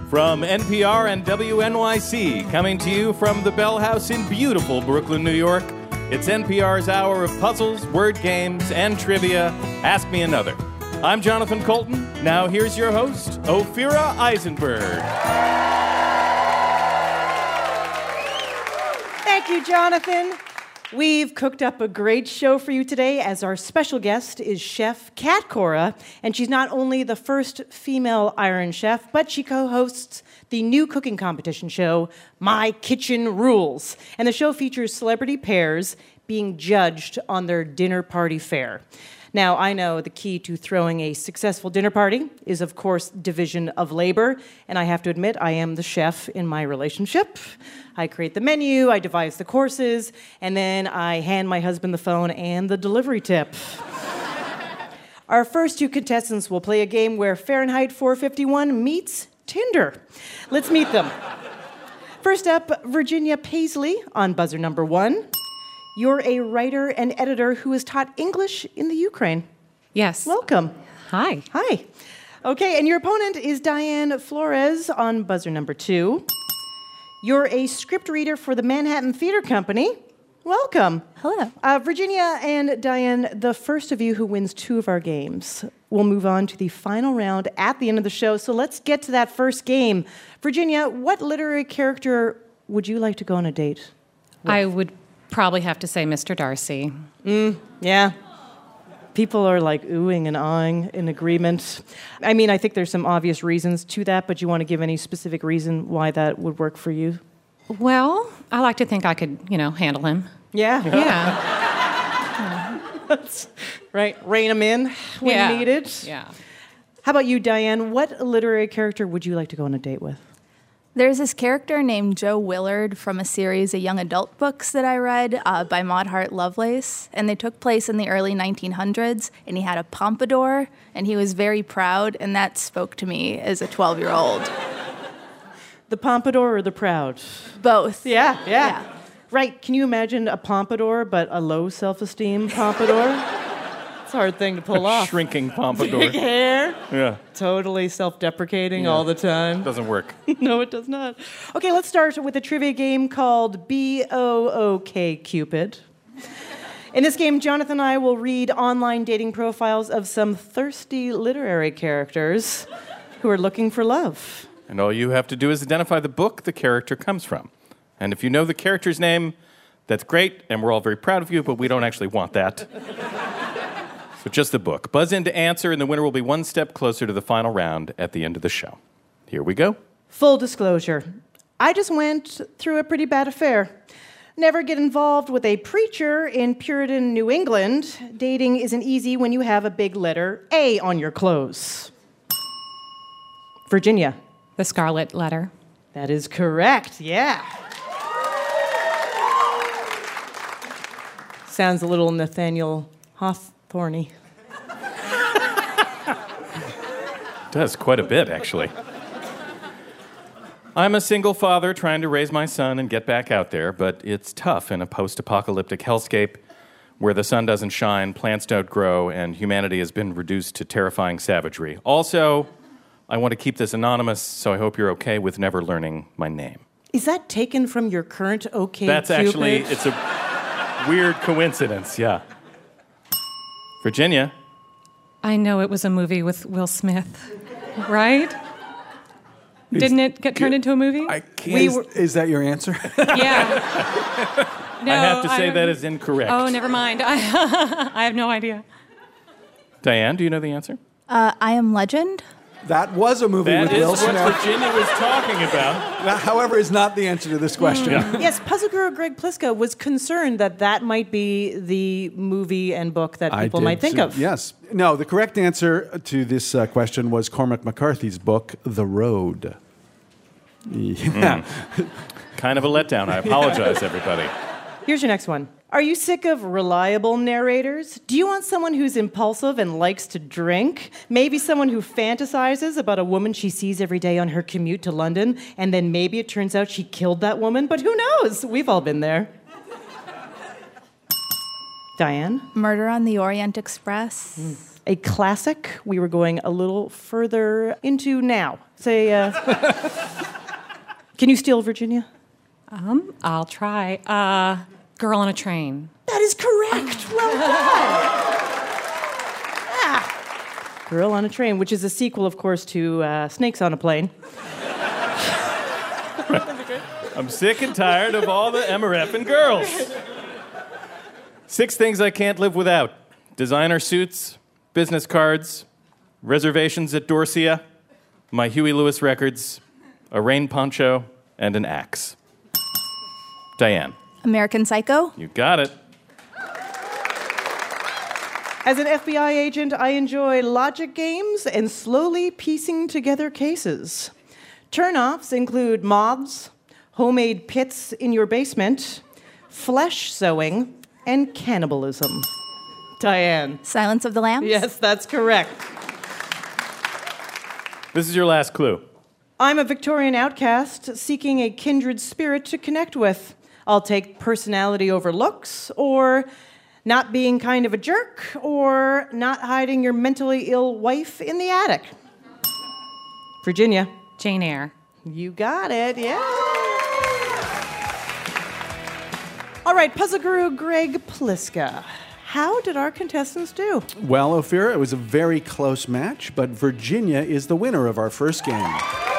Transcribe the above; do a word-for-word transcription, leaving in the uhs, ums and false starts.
From N P R and W N Y C, coming to you from the Bell House in beautiful Brooklyn, New York, it's N P R's hour of puzzles, word games, and trivia. Ask Me Another. I'm Jonathan Colton. Now here's your host, Ophira Eisenberg. Thank you, Jonathan. We've cooked up a great show for you today, as our special guest is Chef Kat Cora, and she's not only the first female Iron Chef, but she co-hosts the new cooking competition show, My Kitchen Rules. And the show features celebrity pairs being judged on their dinner party fare. Now, I know the key to throwing a successful dinner party is, of course, division of labor, and I have to admit, I am the chef in my relationship. I create the menu, I devise the courses, and then I hand my husband the phone and the delivery tip. Our first two contestants will play a game where Fahrenheit four fifty-one meets Tinder. Let's meet them. First up, Virginia Paisley on buzzer number one. You're a writer and editor who has taught English in the Ukraine. Yes. Welcome. Hi. Hi. Okay, and your opponent is Diane Flores on buzzer number two. You're a script reader for the Manhattan Theater Company. Welcome. Hello. Uh, Virginia and Diane, the first of you who wins two of our games will move on to the final round at the end of the show. So let's get to that first game. Virginia, what literary character would you like to go on a date with? I would probably have to say Mister Darcy. Mm, yeah. People are like oohing and ahhing in agreement. I mean, I think there's some obvious reasons to that, but you want to give any specific reason why that would work for you? Well, I like to think I could, you know, handle him. Yeah. Yeah. That's right. Rein him in when yeah. needed. Yeah. How about you, Diane? What literary character would you like to go on a date with? There's this character named Joe Willard from a series of young adult books that I read uh, by Maud Hart Lovelace, and they took place in the early nineteen hundreds, and he had a pompadour, and he was very proud, and that spoke to me as a twelve-year-old. The pompadour or the proud? Both. Yeah, yeah, Yeah. Right, can you imagine a pompadour, but a low self-esteem pompadour? It's a hard thing to pull off. Shrinking pompadour. Big hair. Yeah. Totally self-deprecating Yeah. all the time. Doesn't work. No, it does not. Okay, let's start with a trivia game called B O O K Cupid. In this game, Jonathan and I will read online dating profiles of some thirsty literary characters who are looking for love. And all you have to do is identify the book the character comes from. And if you know the character's name, that's great, and we're all very proud of you, but we don't actually want that. So just the book. Buzz in to answer, and the winner will be one step closer to the final round at the end of the show. Here we go. Full disclosure, I just went through a pretty bad affair. Never get involved with a preacher in Puritan New England. Dating isn't easy when you have a big letter A on your clothes. Virginia. The Scarlet Letter. That is correct, yeah. Sounds a little Nathaniel Hawthorne-y. Does quite a bit, actually. I'm a single father trying to raise my son and get back out there, but it's tough in a post-apocalyptic hellscape where the sun doesn't shine, plants don't grow, and humanity has been reduced to terrifying savagery. Also, I want to keep this anonymous, so I hope you're okay with never learning my name. Is that taken from your current OK That's Cupid? actually, it's a weird coincidence, yeah. Virginia. I know it was a movie with Will Smith, right? Is, Didn't it get turned into a movie? I can't. We is, were- is that your answer? Yeah. No, I have to say don't- that is incorrect. Oh, never mind. I, I have no idea. Diane, do you know the answer? Uh, I Am Legend. That was a movie That with is Will what Smith. Virginia was talking about. That, however, is not the answer to this question. Yeah. Yes, Puzzle Guru Greg Pliska was concerned that that might be the movie and book that I people did might think too. of. Yes. No, the correct answer to this uh, question was Cormac McCarthy's book, The Road. Yeah. Mm. Kind of a letdown. I apologize, everybody. Here's your next one. Are you sick of reliable narrators? Do you want someone who's impulsive and likes to drink? Maybe someone who fantasizes about a woman she sees every day on her commute to London, and then maybe it turns out she killed that woman, but who knows? We've all been there. Diane? Murder on the Orient Express. Mm. a classic we were going a little further into now. Say, uh, can you steal Virginia? Um, I'll try. Uh, Girl on a Train. That is correct. Well done. Ah. Girl on a Train, which is a sequel, of course, to uh, Snakes on a Plane. I'm sick and tired of all the M R F and girls. Six things I can't live without. Designer suits, business cards, reservations at Dorsia, my Huey Lewis records, a rain poncho, and an axe. Diane. American Psycho. You got it. As an F B I agent, I enjoy logic games and slowly piecing together cases. Turnoffs include moths, homemade pits in your basement, flesh sewing, and cannibalism. Diane. Silence of the Lambs. Yes, that's correct. This is your last clue. I'm a Victorian outcast seeking a kindred spirit to connect with. I'll take personality over looks, or not being kind of a jerk, or not hiding your mentally ill wife in the attic. Virginia. Jane Eyre. You got it, yeah. All right, puzzle guru Greg Pliska. How did our contestants do? Well, Ophira, it was a very close match, but Virginia is the winner of our first game.